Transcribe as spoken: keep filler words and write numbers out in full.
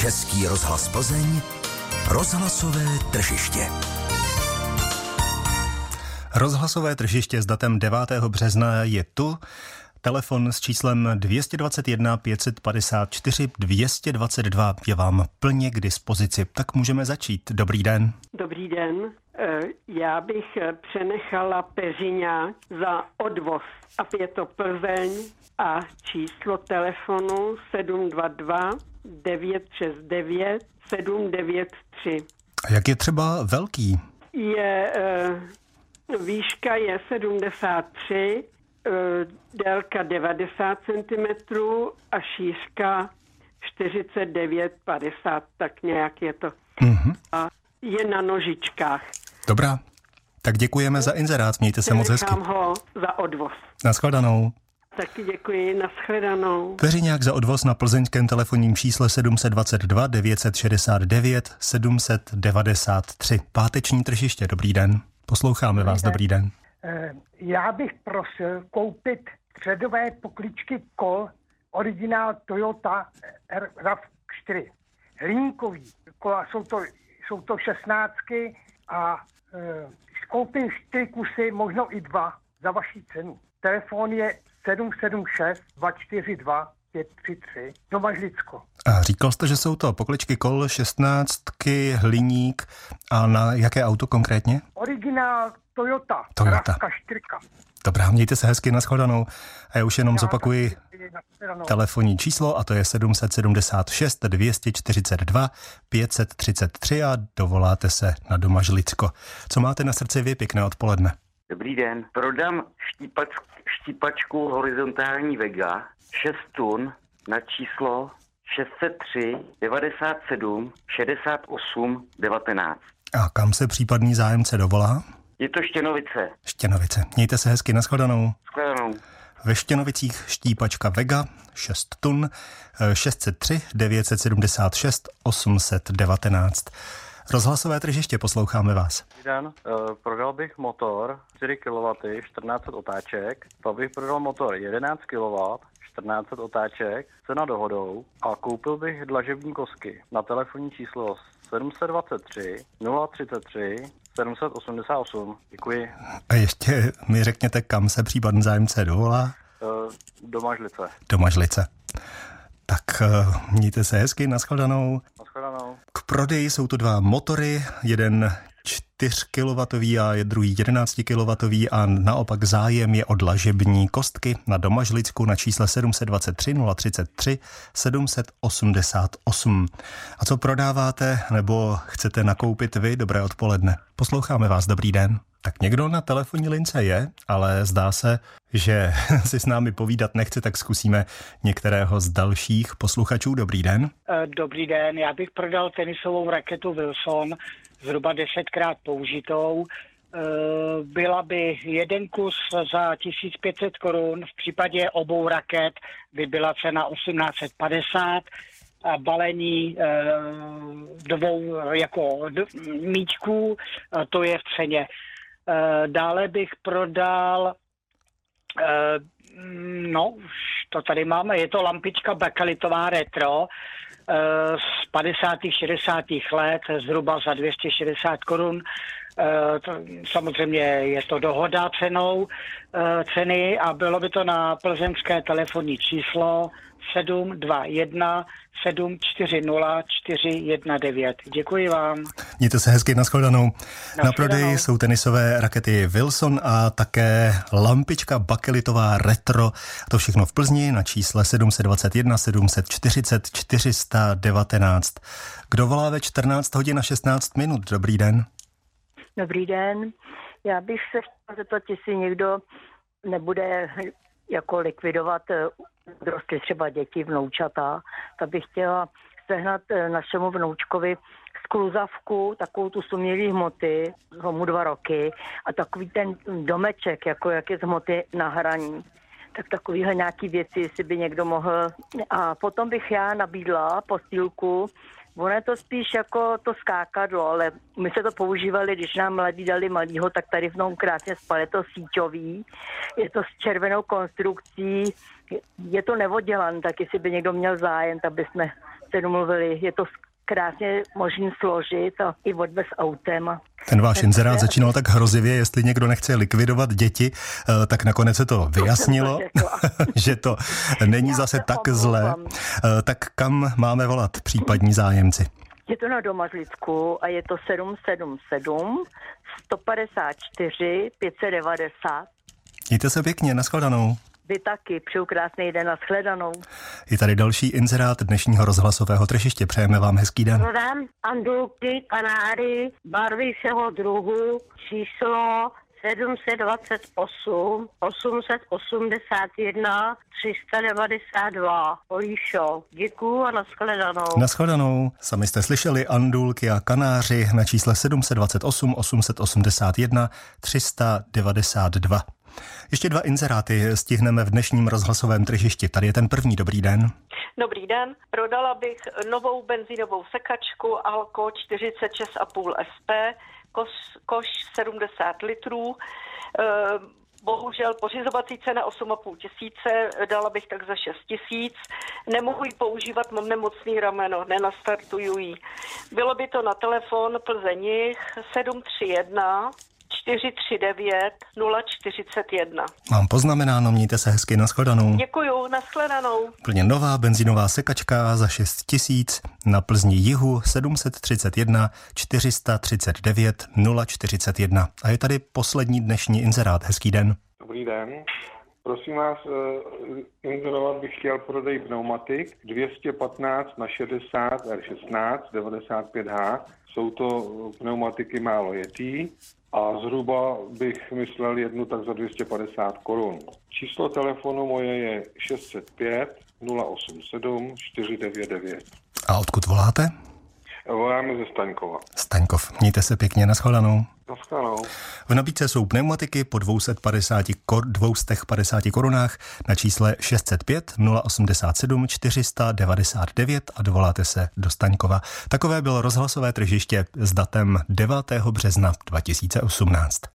Český rozhlas Plzeň, rozhlasové tržiště. Rozhlasové tržiště s datem devátého března je tu. Telefon s číslem dvě dvě jedna pět pět čtyři dvě dvě dva je vám plně k dispozici. Tak můžeme začít. Dobrý den. Dobrý den. Já bych přenechala Peřiňák za odvoz. A je to Plzeň a číslo telefonu sedm dva dva devět šest devět sedm devět tři. A jak je třeba velký? Je, výška je sedmdesát tři, délka devadesát centimetrů a šířka čtyřicet devět padesát, tak nějak je to. Mm-hmm. A je na nožičkách. Dobrá, tak děkujeme za inzerát, mějte se moc hezky. Nechám ho za odvoz. Naschledanou. Taky děkuji, naschledanou. Peřiňák za odvoz na plzeňském telefonním čísle sedm dva dva devět šest devět sedm devadesát tři. Páteční tržiště, dobrý den. Posloucháme dobrý vás, den. Dobrý den. Já bych prosil koupit předové pokličky kol originál Toyota RAV čtyři. Hliníkový kola, jsou to, jsou to šestnáctky a e, koupím čtyři kusy, možno i dva za vaši cenu. Telefon je sedm sedm šest dva čtyři dva pět tři tři, Domažlicko. A říkal jste, že jsou to pokličky kol, šestnáctky, hliník a na jaké auto konkrétně? Originál Toyota, Toyota. RAV čtyři. Dobrá, mějte se hezky, nashledanou. A já už jenom já zopakuji telefonní číslo a to je sedm sedm šest dvě čtyři dva pět tři tři a dovoláte se na Domažlicko. Co máte na srdci vy, pěkné odpoledne? Dobrý den. Prodám štípač, štípačku horizontální Vega šest tun na číslo šest set tři devadesát sedm šedesát osm devatenáct. A kam se případný zájemce dovolá? Je to Štěnovice. Štěnovice. Mějte se hezky, nashledanou. Nashledanou. Ve Štěnovicích štípačka Vega šest tun šest set tři devět sedmdesát šest osm set devatenáct. Rozhlasové tržiště, posloucháme vás. Dobrý den, uh, prodal bych motor čtyři kilowattů, čtrnáct set otáček, pak bych prodal motor jedenáct kilowattů, čtrnáct set otáček, cena dohodou a koupil bych dlažební kosky na telefonní číslo sedm dva tři nula tři tři sedm osmdesát osm. Děkuji. A ještě mi řekněte, kam se případný zájemce dovolá? Uh, Domažlice. Domažlice. Tak uh, mějte se hezky, nashledanou. Nashledanou. K prodeji jsou tu dva motory, jeden čtyři kilowattů a je druhý jedenáct kilowattů a naopak zájem je o dlažební kostky na Domažlicku na čísle sedm dva tři nula tři tři sedm osmdesát osm. A co prodáváte nebo chcete nakoupit vy? Dobré odpoledne. Posloucháme vás, dobrý den. Tak někdo na telefonní lince je, ale zdá se, že si s námi povídat nechce, tak zkusíme některého z dalších posluchačů. Dobrý den. Dobrý den, já bych prodal tenisovou raketu Wilson, zhruba desetkrát použitou. Byla by jeden kus za tisíc pět set korun, v případě obou raket by byla cena osmnáct set padesát. A balení e, dvou jako d, míčků, to je v ceně. E, dále bych prodal, e, no, už to tady máme, je to lampička bakelitová retro e, z padesátých šedesátých let, zhruba za dvě stě šedesát korun. E, to, samozřejmě je to dohoda cenou e, ceny a bylo by to na plzeňské telefonní číslo sedm dva jedna sedm čtyři nula čtyři jedna devět. Děkuji vám. Mějte se hezky, nashledanou. Na prodeji jsou tenisové rakety Wilson a také lampička bakelitová retro. To všechno v Plzni na čísle sedm dva jedna sedm čtyřicet čtyři devatenáct. Kdo volá ve čtrnáct hodin a šestnáct minut? Dobrý den. Dobrý den. Já bych se chtěla zeptat, jestli někdo nebude jako likvidovat rostly třeba děti, vnoučata, tak bych chtěla sehnat našemu vnoučkovi skluzavku, takovou tu sumělý hmoty, mu dva roky a takový ten domeček, jako jak je z hmoty na hraní. Tak takovýhle nějaký věci, jestli by někdo mohl. A potom bych já nabídla postýlku. Ono je to spíš jako to skákadlo, ale my se to používali, když nám mladí dali malýho, tak tady v tom krásně spal, je to síťový, je to s červenou konstrukcí, je to nevodělan, tak jestli by někdo měl zájem, tak bychom jste domluvili. Je to krásně možný složit a i odvez autem. Ten váš inzerát začínal tak hrozivě, jestli někdo nechce likvidovat děti, tak nakonec se to vyjasnilo, že to není Já zase tak zlé. Tak kam máme volat případní zájemci? Je to na Domažlicku a je to sedm sedm sedm sto padesát čtyři pět set devadesát. Mějte se pěkně, nashledanou. Vy taky, přeju krásný den, nashledanou. Je tady další inzerát dnešního rozhlasového tržiště. Přejeme vám hezký den. Prodám andulky, kanáry, barvy všeho druhu, číslo sedm set dvacet osm osm set osmdesát jedna tři sta devadesát dva. Olíšo, děkuju a nashledanou. Nashledanou. Sami jste slyšeli andulky a kanáři na čísle sedm set dvacet osm osm set osmdesát jedna tři sta devadesát dva. Ještě dva inzeráty stihneme v dnešním rozhlasovém tržišti. Tady je ten první. Dobrý den. Dobrý den. Prodala bych novou benzínovou sekačku Alko čtyřicet šest a půl S P, koš, koš sedmdesát litrů. E, bohužel pořizovací cena osm a půl tisíce, dala bych tak za šest tisíc. Nemohu ji používat, mám nemocný rameno, nenastartuju ji. Bylo by to na telefon Plzeň sedm tři jedna čtyři tři devět nula čtyřicet jedna. Mám poznamenáno, mějte se hezky, nashledanou. Děkuju, nashledanou. Plně nová benzínová sekačka za šest tisíc na Plzni jihu sedm set třicet jedna čtyři sta třicet devět nula čtyřicet jedna. A je tady poslední dnešní inzerát. Hezký den. Dobrý den. Prosím vás, inzerovat bych chtěl prodej pneumatik dvě stě patnáct na šedesát R šestnáct devadesát pět H. Jsou to pneumatiky málo jetý a zhruba bych myslel jednu tak za dvě stě padesát korun. Číslo telefonu moje je šest set pět nula osm sedm čtyři devět devět. A odkud voláte? Voláme ze Staňkova. Staňkov. Mějte se pěkně, nashledanou. Nashledanou. V nabídce jsou pneumatiky po dvě stě padesát, kor, dvě stě padesát korunách na čísle šest set pět nula osmdesát sedm čtyři sta devadesát devět a dovoláte se do Staňkova. Takové bylo rozhlasové tržiště s datem devátého března dva tisíce osmnáct.